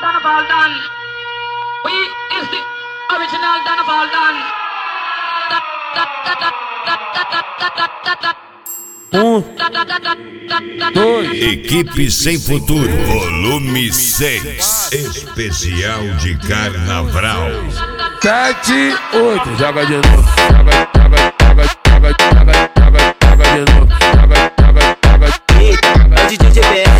Falcon. We is the original Dana Falcon. Equipe Sem Futuro, volume 6, especial de Carnaval. 7, 8, joga de novo, joga de novo, É o DJ GBR.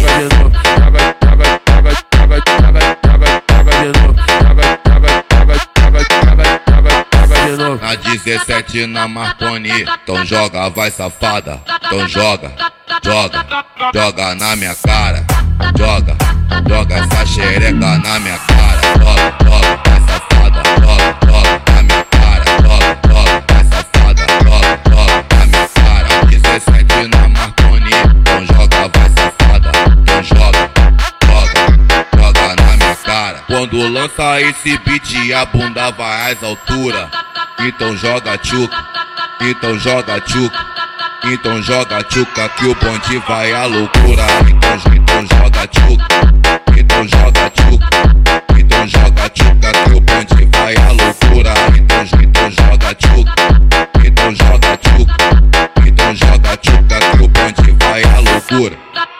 Na 17 na Marconi, então joga, vai safada, então joga, joga, joga na minha cara, joga, joga essa xereca na minha cara, joga, joga, vai safada, joga, joga na minha cara, joga, joga, vai safada, joga, joga na minha cara. 17 na Marconi, então joga, vai safada, então joga, joga, joga na minha cara. Quando lança esse beat a bunda vai às alturas. Então joga tchuca, então joga tchuca, então joga tchuca que o bonde vai à loucura. Então joga tchuca, então joga tchuca, então joga tchuca que o bonde vai à loucura. Então joga tchuca, então joga tchuca, então joga tchuca que o bonde vai à loucura.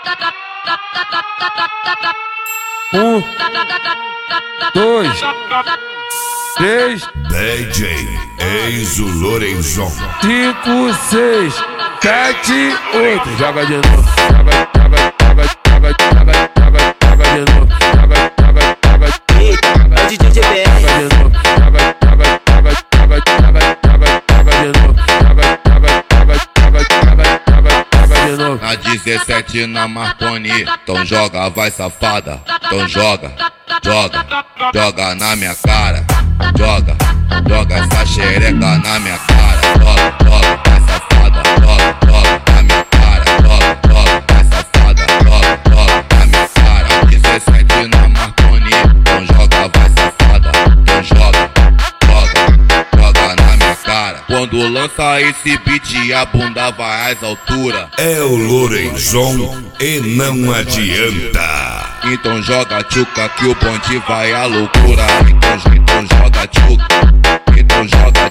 1, 2, 3, DJ Enzo Lorenzon. 5, 6, 7, 8, joga de novo, joga de novo, É o DJ GBR. Na 17 na Marconi, então joga, vai safada, então joga, joga, joga na minha cara, joga, joga essa xereca na minha cara, joga, joga, vai safada, joga, joga na minha cara, joga, joga, vai safada, joga, joga na minha cara. 17 na Marconi, então joga, vai safada, então joga, joga, joga na minha cara. Quando lança esse beat a bunda vai às alturas. É o Lorenzon e não adianta. Então joga tchuca que o bonde vai à loucura. Então joga tchuca, então joga